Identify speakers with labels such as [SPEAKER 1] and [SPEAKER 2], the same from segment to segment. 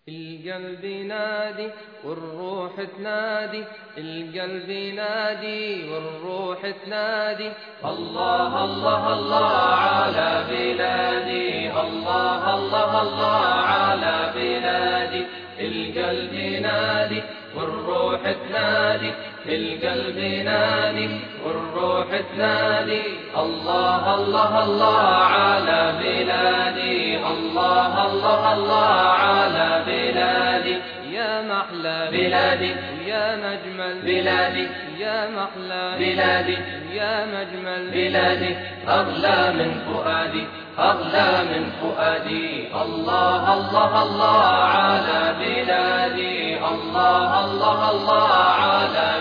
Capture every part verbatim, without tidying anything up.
[SPEAKER 1] القلب ينادي والروح تنادي، القلب ينادي والروح تنادي، الله الله الله على بلادي، الله الله الله على بلادي. القلب ينادي والروح تنادي، القلب ينادي والروح تنادي، الله الله الله على بلادي، الله الله الله على بلادي. يا محلى بلادي يا مجمل بلادي، يا محلى بلادي يا مجمل بلادي، أغلى من فؤادي أغلى من فؤادي، الله الله الله على بلادي، الله الله الله على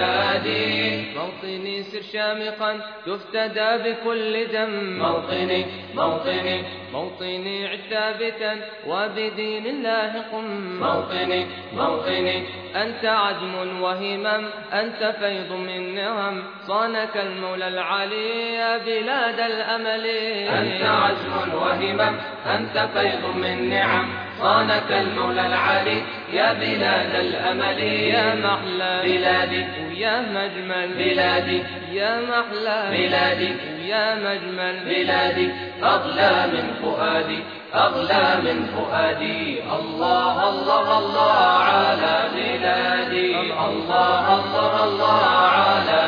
[SPEAKER 1] بلادي. موطني سر شامخا تفتدى بكل دم، موطني موطني موطني عد ثابتا وبدين الله قم، موطني موطني أنت عزم وهمم، أنت فيض من نعم، صانك المولى العلي يا بلاد الأمل. أنت عزم وهمم، أنت فيض من نعم، صانك المولى العلي يا بلاد الأمل. يا محلى بلادي ويا مجمل بلادي، يا محلى بلادي ويا مجمل بلادي، أغلى من فؤادي أغلى من فؤادي، الله الله الله على بلادي، الله الله الله على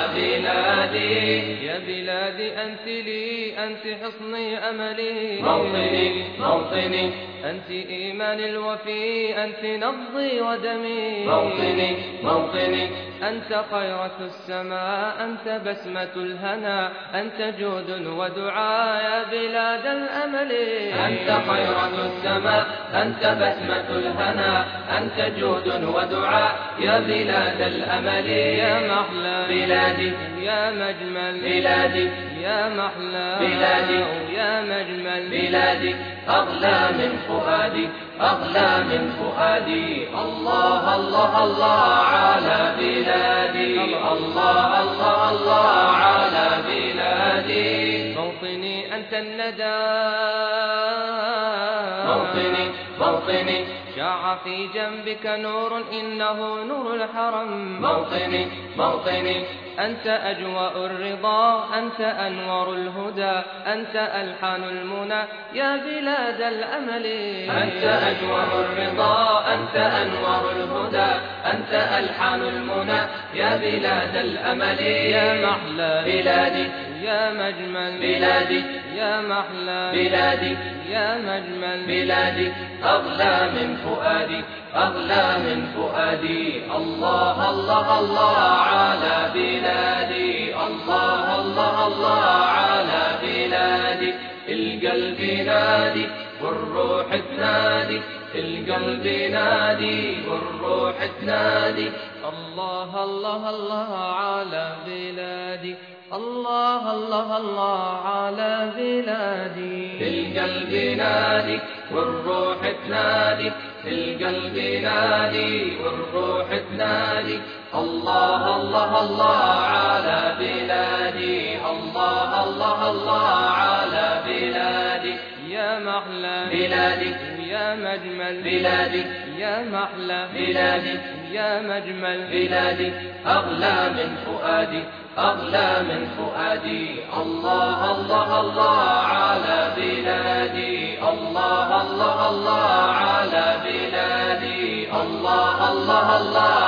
[SPEAKER 1] بلادي. يا بلادي أنت لي أنت حصني أملي، موطني موطني أنت إيمان الوفي، أنت نبضي ودمي، موطني موطني أنت خيرة السماء، أنت بسمة الهنا، أنت جود ودعاء يا بلاد الأمل. أنت خيرة السماء، أنت بسمة الهنا، أنت جود ودعاء يا بلاد الأمل. يا محلى بلادي يا مجمل بلادي، يا محلى بلادي يا مجمل بلادي، أغلى من فؤادي أغلى من فؤادي، الله الله الله على بلادي، الله الله الله على بلادي. موطني أنت الندى، موطني موطني شاع في جنبك نور إنه نور الحرم، موطني موطني أنت أجواء الرضا، أنت أنور الهدى، أنت ألحان المنى يا بلاد الأمل. أنت أجواء الرضا، أنت أنور الهدى، أنت ألحان المنى يا بلاد الأمل. يا محلى بلادي يا مجمل بلادي، يا محلى بلادي يا مجمل بلادي، أغلى من فؤادي أغلى من فؤادي، الله الله الله على بلادي، الله الله الله على بلادي. القلب ينادي والروح تنادي، القلب ينادي والروح تنادي، الله الله الله على بلادي، الله الله الله على بلادي. القلب ينادي والروح تنادي، القلب ينادي والروح تنادي، الله الله الله على بلادي، الله الله الله على بلادي. يا محلى بلادي يا مجمل بلادي، يا محلى بلادي يا مجمل بلادي، أغلى من فؤادي أغلى من فؤادي، الله الله الله على بلادي، الله الله الله على بلادي، الله الله الله